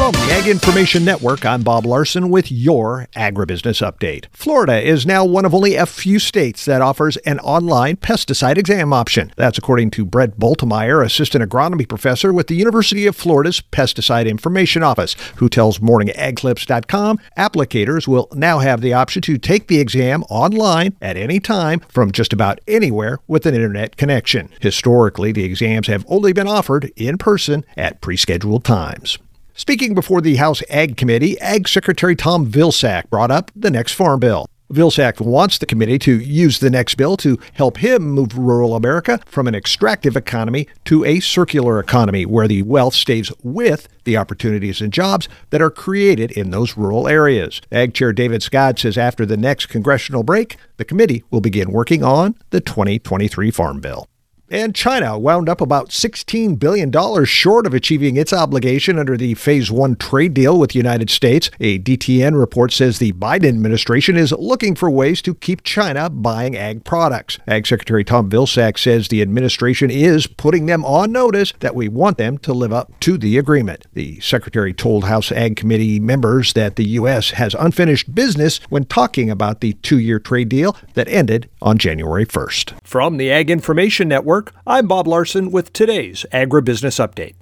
From the Ag Information Network, I'm Bob Larson with your Agribusiness Update. Florida is now one of only a few states that offers an online pesticide exam option. That's according to Brett Boltemeyer, Assistant Agronomy Professor with the University of Florida's Pesticide Information Office, who tells MorningAgClips.com applicators will now have the option to take the exam online at any time from just about anywhere with an internet connection. Historically, the exams have only been offered in person at pre-scheduled times. Speaking before the House Ag Committee, Ag Secretary Tom Vilsack brought up the next farm bill. Vilsack wants the committee to use the next bill to help him move rural America from an extractive economy to a circular economy where the wealth stays with the opportunities and jobs that are created in those rural areas. Ag Chair David Scott says after the next congressional break, the committee will begin working on the 2023 Farm Bill. And China wound up about $16 billion short of achieving its obligation under the Phase 1 trade deal with the United States. A DTN report says the Biden administration is looking for ways to keep China buying ag products. Ag Secretary Tom Vilsack says the administration is putting them on notice that we want them to live up to the agreement. The secretary told House Ag Committee members that the U.S. has unfinished business when talking about the two-year trade deal that ended on January 1st. From the Ag Information Network, I'm Bob Larson with today's Agribusiness Update.